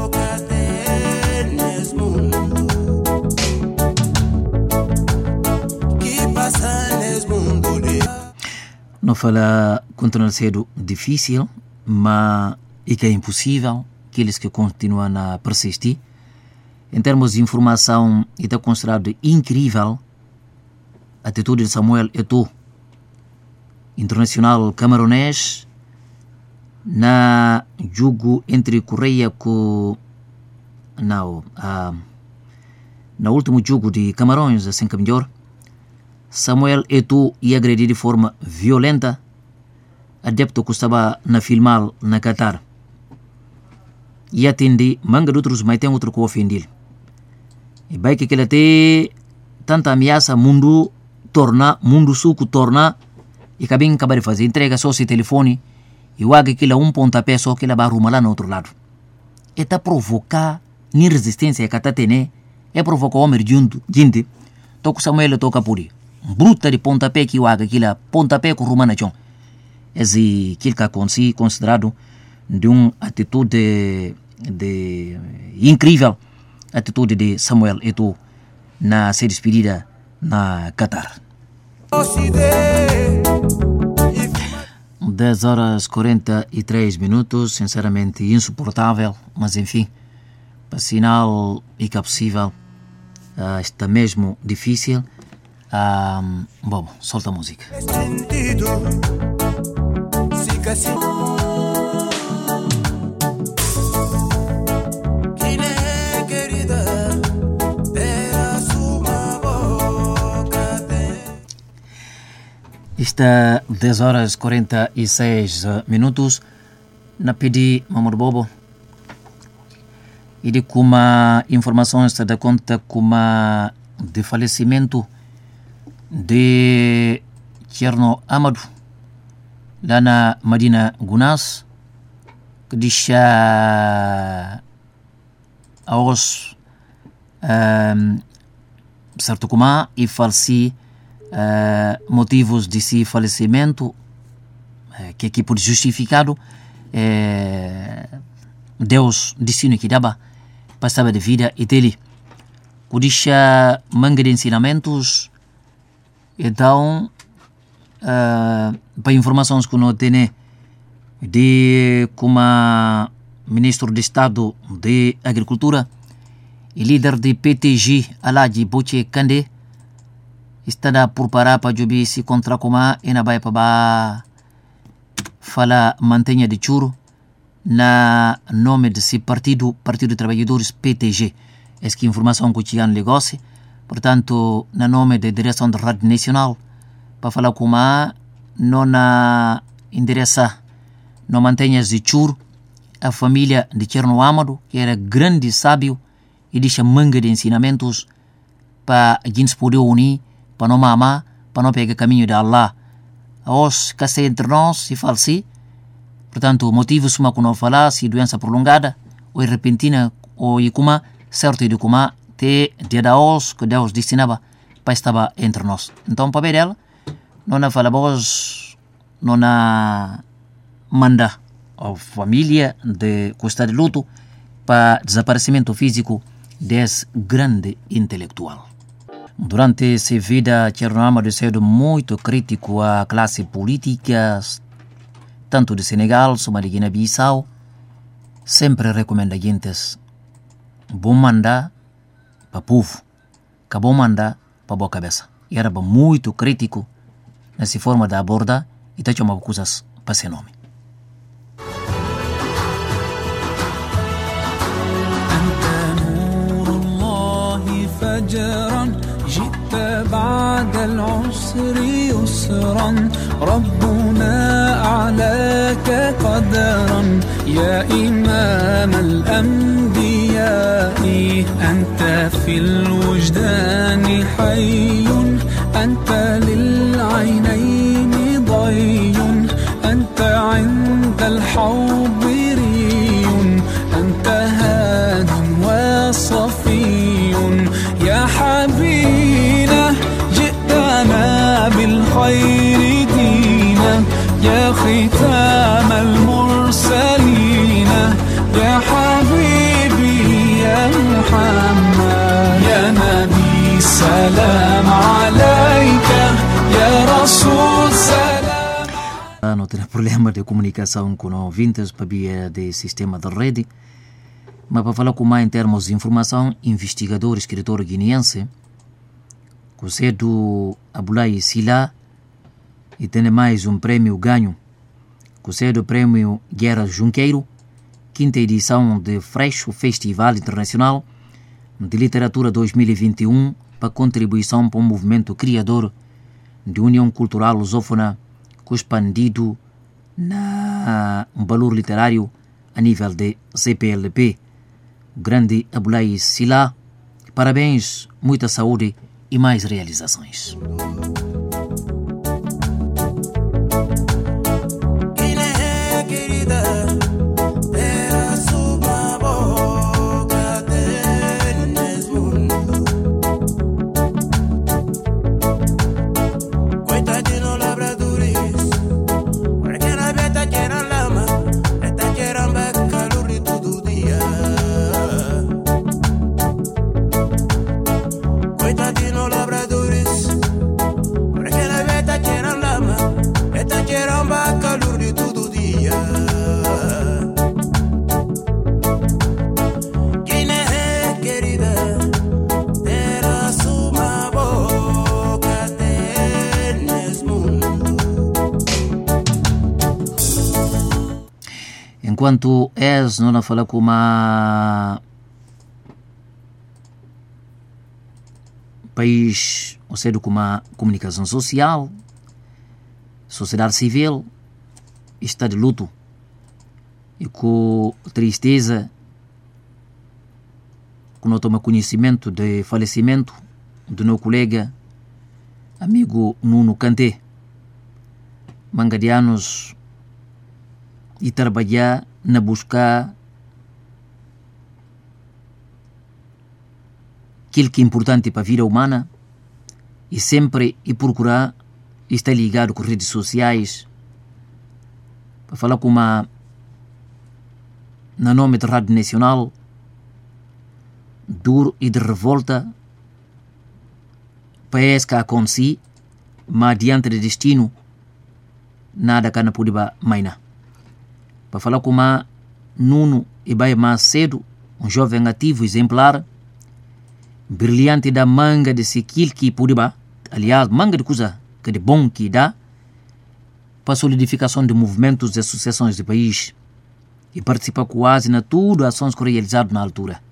Não fala continua a ser difícil, mas e que é impossível, aqueles que continuam a persistir. Em termos de informação, está considerado incrível a atitude de Samuel Eto'o, internacional camaronês, na jogo entre Coreia com não, ah, no último jogo de Camarões, assim que melhor, Samuel Eto'o ia agredir de forma violenta adepto que estava na filmar na Qatar. E atende manga de outros, mas tem outro que ofende. E vai que ele tem tanta ameaça, mundo torna, mundo suco torna, e cabem acabar de fazer entrega só esse telefone, e o águia que ele um pontapé só que ele vai arrumar lá no outro lado. E tá provocar nem resistência que está tendo, é provocar o homem de gente, toca Samuel toca por aí. Bruta de pontapé que o águia que ele pontapé com rumana chão. Esse que ele é considerado de uma atitude de, de incrível, atitude de Samuel Eto'o na ser despedida na Qatar. dez horas e quarenta e três minutos, sinceramente insuportável, mas enfim, para sinal e que é possível, uh, está mesmo difícil. Uh, bom, solta a música. Está dez horas e quarenta e seis minutos. Na pedi Mamor Bobo e de como informação está da conta como de falecimento de Cherno Amadou lá na Madina Gunas, que deixa aos um, certo como e faleci Uh, motivos de seu falecimento, uh, que aqui por justificado, uh, Deus disse que dava passava de vida e dele, que deixa manga de ensinamentos. Então, uh, para informações que não tem de como ministro de Estado de Agricultura e líder de P T G, Alhaji Boche Kande, está por parar para jogar se contra como e na vai para falar mantenha de churo na nome desse partido, Partido de Trabalhadores P T G. Essa que informação que tinha no negócio, portanto, na nome da direção da Rádio Nacional, para falar como não na endereça, não mantenha de churo a família de Cherno Amadou, que era grande sábio e deixa manga de ensinamentos para a gente poder unir, para não mamar, para não pegar caminho de Allah. Os que se entre nós se faleci, portanto, motivos uma que não falar, se doença prolongada, ou repentina, ou e como, certo de como, te dia da os que Deus destinava para estar entre nós. Então, para ver ela, não na fala vos, não na manda a família de custa de luto para desaparecimento físico desse grande intelectual. Durante sua vida, Cherno Amadou sendo muito crítico à classe política, tanto de Senegal como de Guiné-Bissau, sempre recomenda a gente bom mandar para o povo, que bom mandar para a boa cabeça. E era muito crítico nessa forma de abordar e te chamava coisas para seu nome. جئت بعد العسر يسرا ربنا أعلاك قدرا يا إمام الأنبياء أنت في الوجدان حي أنت للعينين ضي أنت عند الحوض ري أنت هاد وصفي يا حبينا جئتنا بالخير دينا يا ختام المرسلين يا حبيبي يا محمد يا نبي سلام عليك يا رسول سلام. Não tem problema de comunicação com ouvintes para via de sistema de rede. Mas para falar com mais em termos de informação, investigador e escritor guineense, que é do Abdoulaye Sylla, e tem mais um prêmio ganho, que é do prêmio Guerra Junqueiro, quinta edição de Freixo Festival Internacional de Literatura dois mil e vinte e um, para contribuição para o movimento criador de União Cultural Lusófona, expandido na um valor literário a nível de C P L P. Grande Abdoulaye Sylla, parabéns, muita saúde e mais realizações. enquanto és não fala com uma país, ou seja, com uma comunicação social, sociedade civil, está de luto e com tristeza, quando toma conhecimento do falecimento do meu colega, amigo Nuno Kanté, manga de anos e trabalhar na busca aquilo que é importante para a vida humana e sempre e procurar estar ligado com redes sociais para falar com uma na nome da Rádio Nacional duro e de revolta parece que acontece, mas diante do destino nada que não pode mais nada. Para falar com uma Nuno e vai mais cedo, um jovem ativo exemplar, brilhante da manga de aquilo que pode ba, aliás, manga de coisa que de bom que dá para a solidificação de movimentos e associações do país e participa quase na tudo ações que realizadas na altura.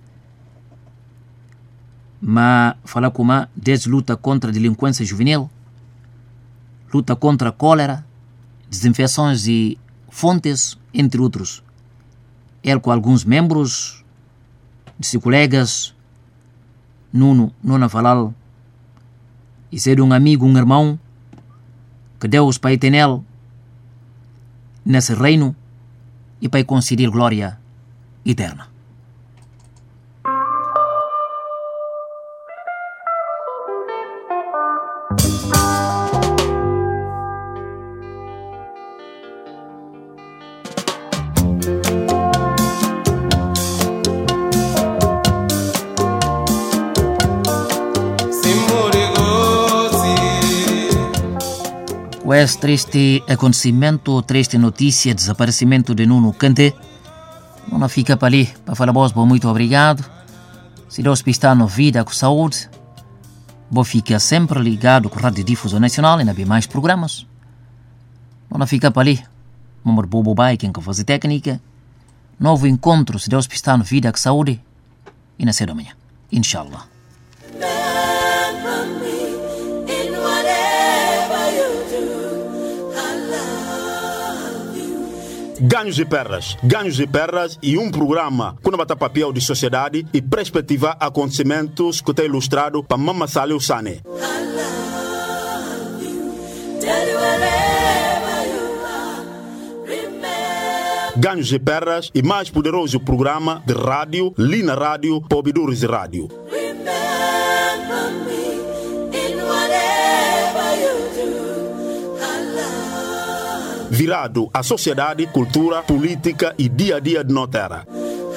Mas falar com uma desde luta contra a delinquência juvenil, luta contra a cólera, desinfecções e fontes, entre outros. Ele com alguns membros de seus colegas, Nuno, Nuno falar, e ser um amigo, um irmão, que Deus Pai tem nele, nesse reino, e para conceder glória eterna. Com esse triste acontecimento, triste notícia, desaparecimento de Nuno Kanté, não fica para ali, para falar vos, muito obrigado. Se Deus está na vida com saúde, vou ficar sempre ligado com a Rádio Difusão Nacional e não mais programas. Não fica para ali, vamos bobo bai, quem que faz técnica. Novo encontro, se Deus está na vida com saúde, e na cedo amanhã, inshallah. Ganhos e perdas, ganhos e perdas e um programa com uma papel de sociedade e perspectiva acontecimentos que está ilustrado para Mama Saleh Sane. Ganhos e perdas e mais poderoso programa de rádio, Lina Rádio, Pobidores Rádio. Virado à sociedade, cultura, política e dia a dia de nossa terra.